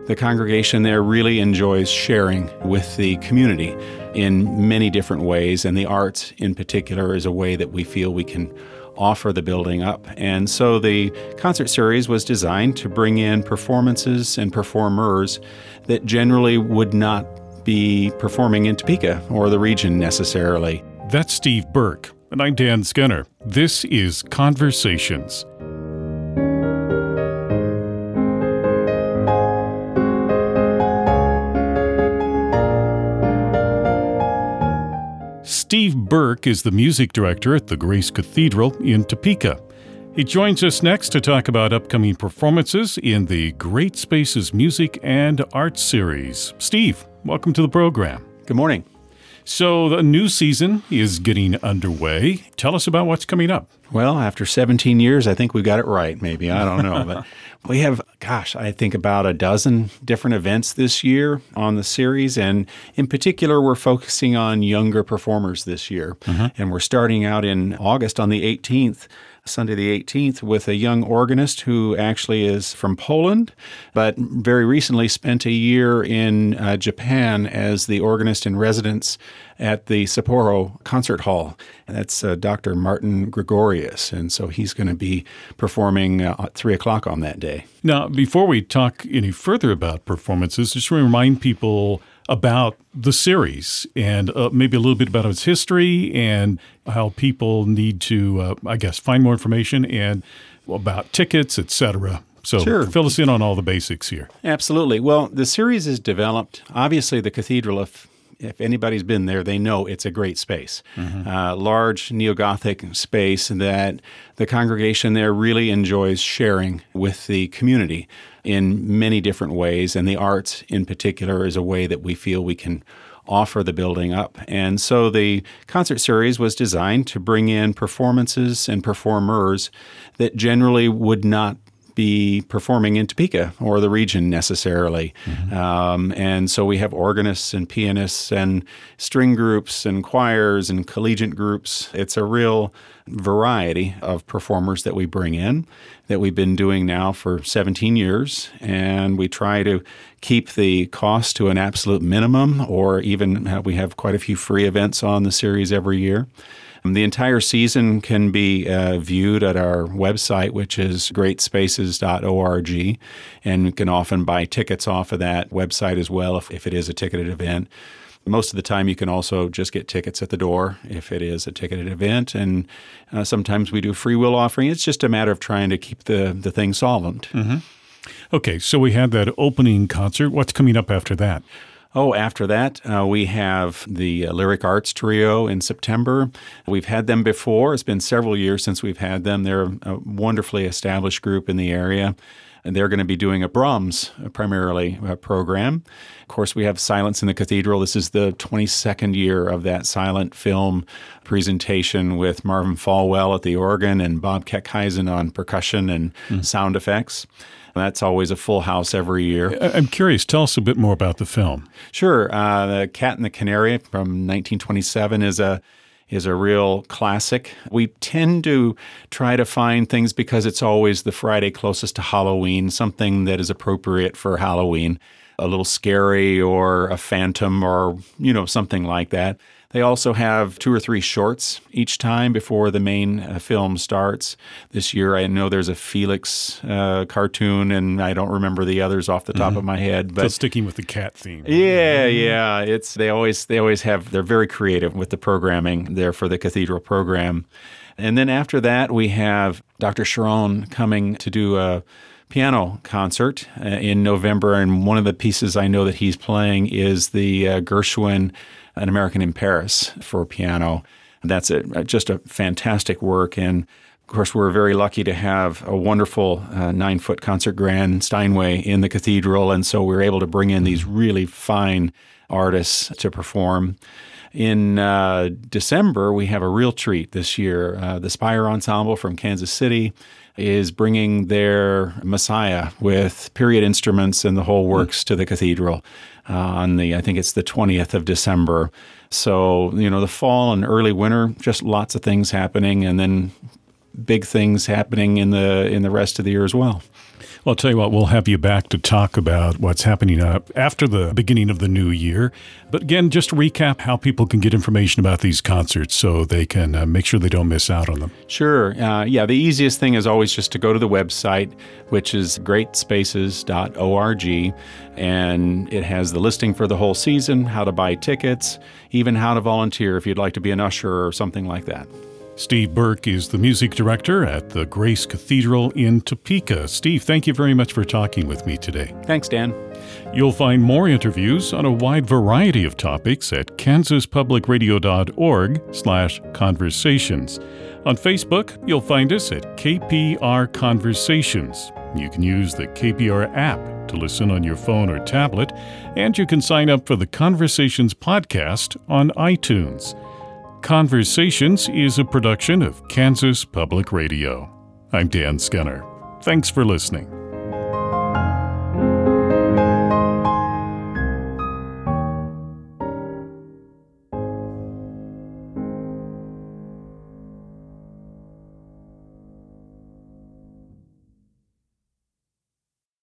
The congregation there really enjoys sharing with the community in many different ways, and the arts in particular is a way that we feel we can offer the building up. And so the concert series was designed to bring in performances and performers that generally would not be performing in Topeka or the region necessarily. That's Steve Burke, and I'm Dan Skinner. This is Conversations. Steve Burke is the music director at the Grace Cathedral in Topeka. He joins us next to talk about upcoming performances in the Great Spaces Music and Arts Series. Steve, welcome to the program. Good morning. So the new season is getting underway. Tell us about what's coming up. Well, after 17 years, I think we got it right, maybe. I don't know. But we have, I think about a dozen different events this year on the series. And in particular, we're focusing on younger performers this year. And we're starting out in August on the 18th. Sunday the 18th, with a young organist who actually is from Poland, but very recently spent a year in Japan as the organist in residence at the Sapporo Concert Hall. And that's Dr. Martin Gregorius, and so he's going to be performing at 3 o'clock on that day. Now, before we talk any further about performances, just to remind people about the series and maybe a little bit about its history and how people need to, find more information and about tickets, etc. So Sure. Fill us in on all the basics here. Absolutely. Well, the series is developed. Obviously, the cathedral, if anybody's been there, they know it's a great space. Large neo-Gothic space that the congregation there really enjoys sharing with the community in many different ways, and the arts in particular is a way that we feel we can offer the building up. And so the concert series was designed to bring in performances and performers that generally would not be performing in Topeka or the region necessarily. And so we have organists and pianists and string groups and choirs and collegiate groups. It's a real variety of performers that we bring in that we've been doing now for 17 years. And we try to keep the cost to an absolute minimum, or even we have quite a few free events on the series every year. The entire season can be viewed at our website, which is greatspaces.org, and you can often buy tickets off of that website as well if it is a ticketed event. Most of the time, you can also just get tickets at the door if it is a ticketed event, and sometimes we do free will offering. It's just a matter of trying to keep the thing solvent. Okay, so we had that opening concert. What's coming up after that? After that, we have the Lyric Arts Trio in September. We've had them before. It's been several years since we've had them. They're a wonderfully established group in the area. And they're going to be doing a Brahms primarily program. Of course, we have Silence in the Cathedral. This is the 22nd year of that silent film presentation with Marvin Falwell at the organ and Bob Keckheisen on percussion and sound effects. That's always a full house every year. I'm curious. Tell us a bit more about the film. Sure. The Cat and the Canary from 1927 is a real classic. We tend to try to find things, because it's always the Friday closest to Halloween, something that is appropriate for Halloween, a little scary or a phantom or, something like that. They also have 2 or 3 shorts each time before the main film starts. This year, I know there's a Felix cartoon, and I don't remember the others off the top of my head. But sticking with the cat theme. Yeah. They always have. They're very creative with the programming there for the cathedral program. And then after that, we have Dr. Sharon coming to do a piano concert in November, and one of the pieces I know that he's playing is the Gershwin An American in Paris for piano. That's just a fantastic work. And of course, we're very lucky to have a wonderful 9-foot concert grand Steinway in the cathedral. And so we're able to bring in these really fine artists to perform. In December, we have a real treat this year. The Spire Ensemble from Kansas City is bringing their Messiah with period instruments and the whole works to the cathedral I think it's the 20th of December. So, the fall and early winter, just lots of things happening. And then big things happening in the rest of the year as well. Well, I'll tell you what, we'll have you back to talk about what's happening after the beginning of the new year. But again, just to recap how people can get information about these concerts so they can make sure they don't miss out on them. Sure. The easiest thing is always just to go to the website, which is greatspaces.org, and it has the listing for the whole season, how to buy tickets, even how to volunteer if you'd like to be an usher or something like that. Steve Burke is the music director at the Grace Cathedral in Topeka. Steve, thank you very much for talking with me today. Thanks, Dan. You'll find more interviews on a wide variety of topics at kansaspublicradio.org/conversations. On Facebook, you'll find us at KPR Conversations. You can use the KPR app to listen on your phone or tablet, and you can sign up for the Conversations podcast on iTunes. Conversations is a production of Kansas Public Radio. I'm Dan Skinner. Thanks for listening.